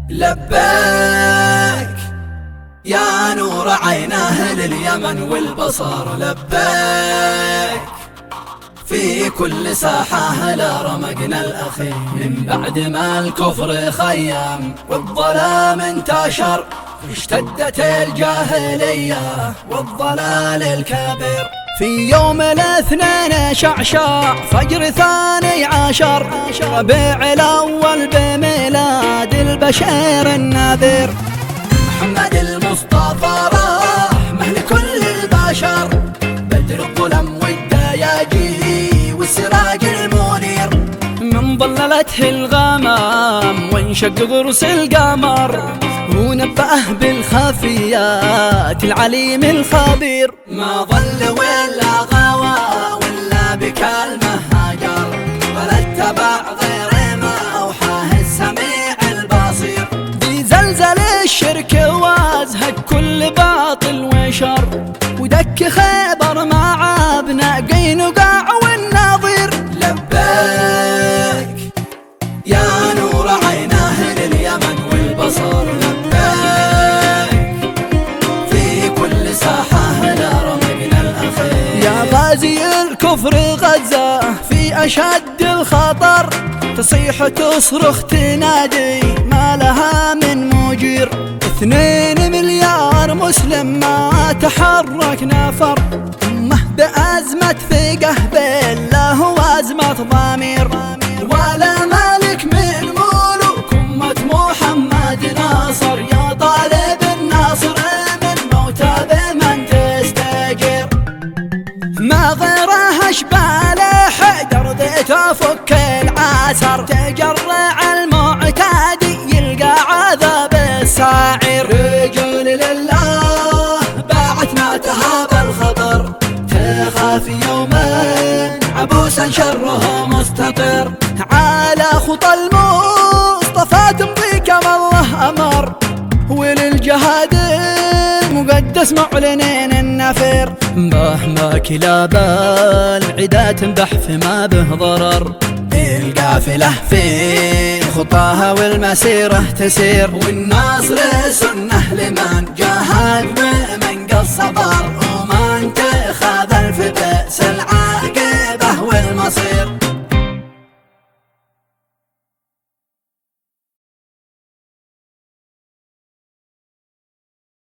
لبيك يا نور عين أهل اليمن والبصر، لبيك في كل ساحة لرمقنا الأخير. من بعد ما الكفر خيم والظلام انتشر، اشتدت الجاهلية والضلال الكبير. في يوم الاثنين شعشع فجر 12 ربيع الأول بميلاد البشير النذير. محمد المصطفى رحمة لكل البشر، بدر الظلم والدياجي والسراج المنير. من ظللته الغمام وانشق غرس القمر، ونبأه بالخفيات العليم الخبير. ما ظل ولا غوى ولا بكلمة هاجر، ولا اتبع غير ما أوحاه السميع البصير. ذي زلزل الشرك وازهق كل باطل وشر، ودك خيبر مع ابناء قينقاع والنظير. لبيك يا نور عين أهل اليمن والبصر، لبيك في كل ساحة لرمقنا الأخير. يا غازي الكفر غزة في أشد الخطر، تصيح تصرخ تنادي ما لها من مجير. 2 مليار مسلم ما تحرك نفر، أمه بأزمة ثقة بالله وأزمة ضمير. ولا مالك من ملوك أمة محمد ناصر، يا طالب الناصر من موتى بمن تستجير. ما غيره أشبال حيدر ذي تفك العسر، تجرع المعتادي يلقى عذاب الساعر. رجال لله باعت ما تهاب الخطر، تخاف يوما عبوسا شره مستطر. على خطى المصطفى تمضي كما الله أمر، وللجهاد المقدس معلنين النفير. مهما كلاب العدا تنبح فيما به ضرر، القافلة في خطاها والمسيرة تسير. والنصر سنة لمن جاهد ومن قص صبر،